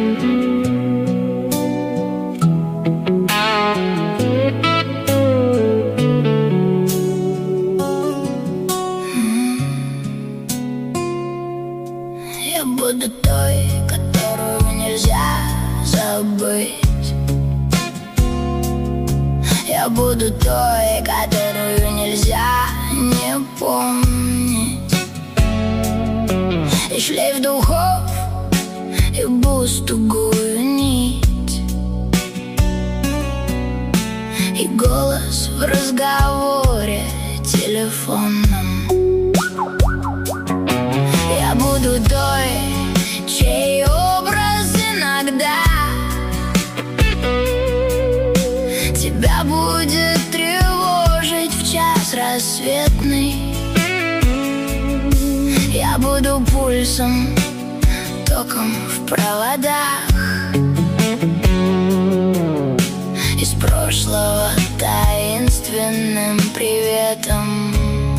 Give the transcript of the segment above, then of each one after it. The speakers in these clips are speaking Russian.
Я буду той, которую нельзя забыть. Я буду той, которую нельзя не помнить. И шлейф духов, и бус тугую нить, и голос в разговоре телефонном. Я буду той, чей образ иногда тебя будет тревожить в час рассветный. Я буду пульсом, током в проводах, из прошлого таинственным приветом.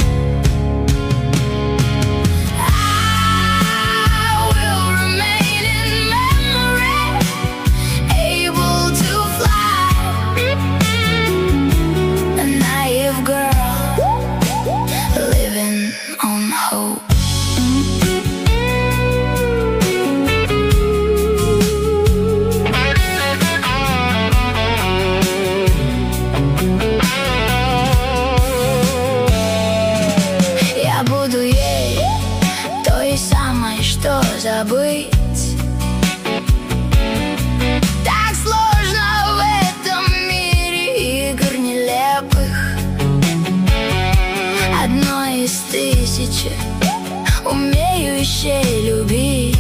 Забыть так сложно в этом мире игр нелепых. Одной из тысячи, умеющей любить,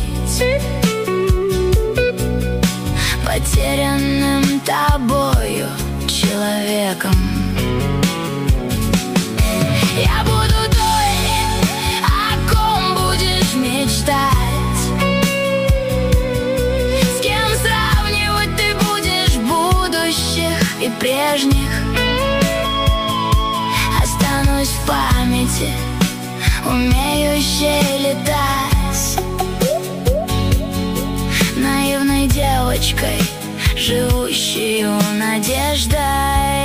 потерянным тобою человеком. Я буду той, о ком будешь мечтать, и прежних. Останусь в памяти, умеющей летать, наивной девочкой, живущей надеждой.